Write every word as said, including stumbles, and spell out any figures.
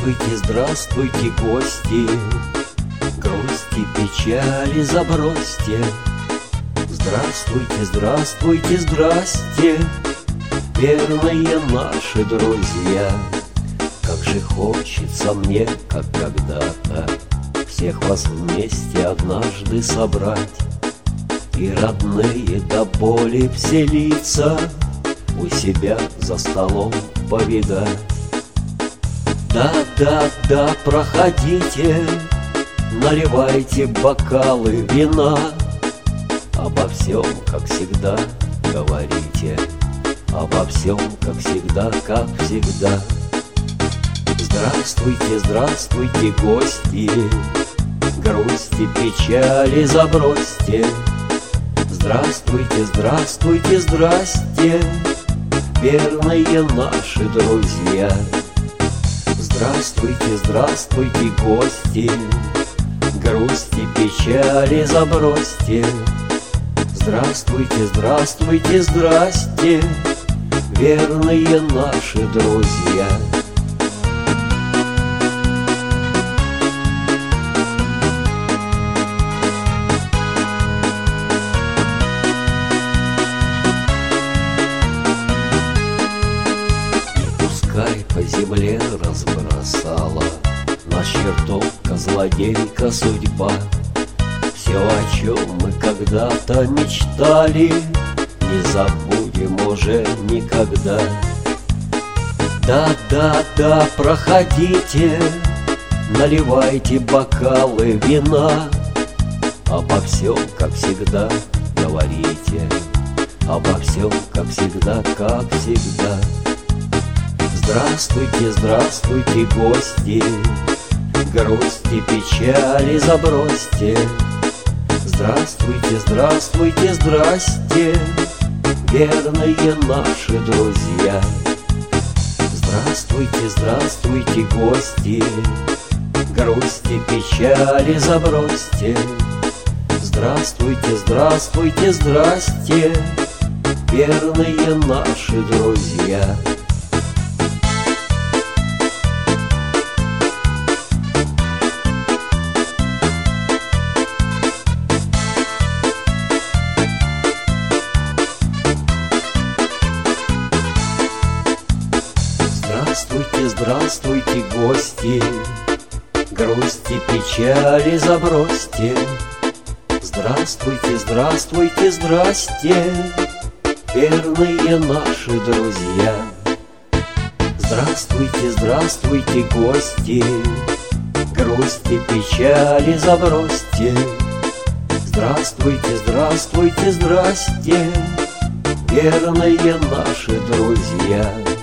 Здравствуйте, здравствуйте, гости, грусти, печали забросьте. Здравствуйте, здравствуйте, здрасте, верные наши друзья. Как же хочется мне, как когда-то, всех вас вместе однажды собрать, и родные до боли все лица у себя за столом повидать. Да-да-да, проходите, наливайте бокалы вина, обо всем, как всегда, говорите, обо всем, как всегда, как всегда. Здравствуйте, здравствуйте, гости, грусти, печали забросьте. Здравствуйте, здравствуйте, здрасте, верные наши друзья. Здравствуйте, здравствуйте, гости, грусти, печали забросьте. Здравствуйте, здравствуйте, здрасте, верные наши друзья. По земле разбросала наш чертовка, злодейка судьба. Все, о чем мы когда-то мечтали, не забудем уже никогда. Да-да-да, проходите, наливайте бокалы вина, обо всем, как всегда, говорите, обо всем, как всегда, как всегда. Здравствуйте, здравствуйте, гости, грусти, печали забросьте. Здравствуйте, здравствуйте, здрасте, верные наши друзья. Здравствуйте, здравствуйте, гости, грусти, печали забросьте. Здравствуйте, здравствуйте, здрасте, верные наши друзья. Здравствуйте, здравствуйте, гости, грусти, печали забросьте. Здравствуйте, здравствуйте, здрасте, верные наши друзья. Здравствуйте, здравствуйте, гости, грусти, печали забросьте. Здравствуйте, здравствуйте, здрасте, верные наши друзья.